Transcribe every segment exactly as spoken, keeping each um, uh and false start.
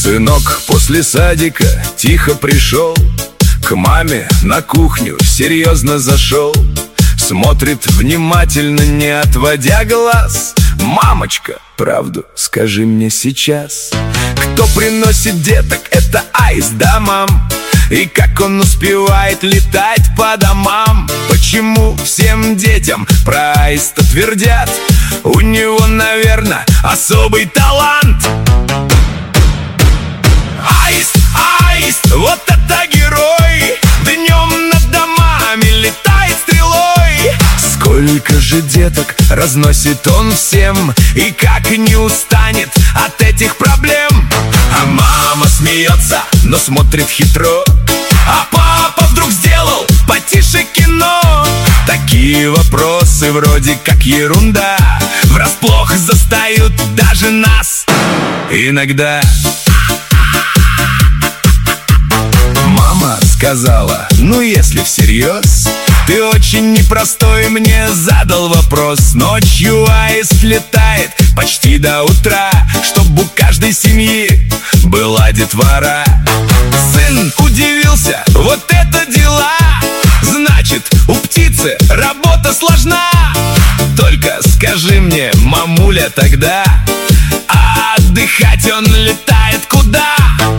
Сынок после садика тихо пришел к маме на кухню, серьезно зашел. Смотрит внимательно, не отводя глаз. Мамочка, правду скажи мне сейчас, кто приносит деток? Это аист, да, мам? И как он успевает летать по домам? Почему всем детям про аиста твердят? У него, наверное, особый талант. Аист, аист, вот это герой! Днем над домами летает стрелой. Сколько же деток разносит он всем, и как не устанет от этих проблем. А мама смеется, но смотрит хитро. А папа вдруг сделал потише кино. Такие вопросы вроде как ерунда врасплох застают даже нас иногда. Мама сказала: ну если всерьез, ты очень непростой мне задал вопрос. Ночью аист летает почти до утра, чтобы у каждой семьи была детвора. Сын удивился: вот это дела! Значит, у птицы работа сложна. Только скажи мне, мамуля, тогда, а отдыхать он летает куда?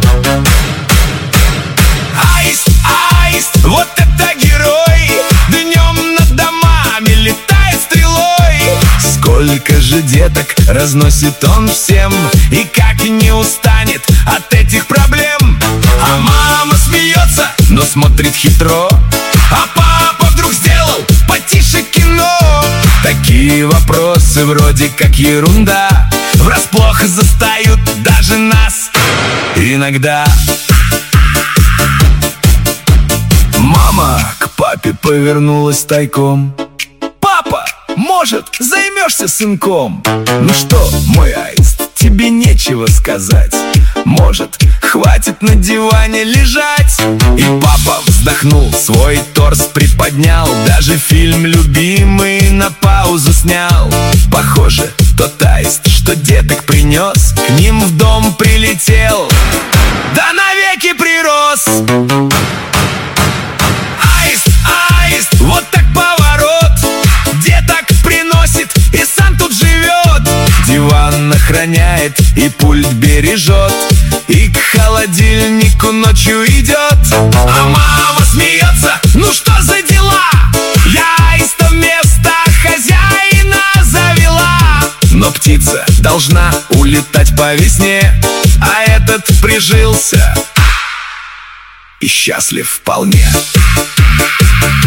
Аист, аист, вот это герой! Днем над домами летает стрелой. Сколько же деток разносит он всем, и как не устанет от этих проблем. А мама смеется, но смотрит хитро. А папа вдруг сделал потише кино. Такие вопросы вроде как ерунда врасплох застают даже нас иногда. Мама к папе повернулась тайком: папа, может, займешься сынком? Ну что, мой аист, тебе нечего сказать? Может, хватит на диване лежать? И папа вздохнул, свой торс приподнял, даже фильм любимый на паузу снял. Похоже, тот аист, что деток принес, к ним в дом прилетел, да навеки прирос. Аист, аист, вот так поворот! Деток приносит и сам тут живет. Диван охраняет и пульт бережет, и к холодильнику ночью идет. А мама смеется: ну что за дела? Я аиста вместо хозяина завела. Но птица должна улетать по весне, а этот прижился и счастлив вполне.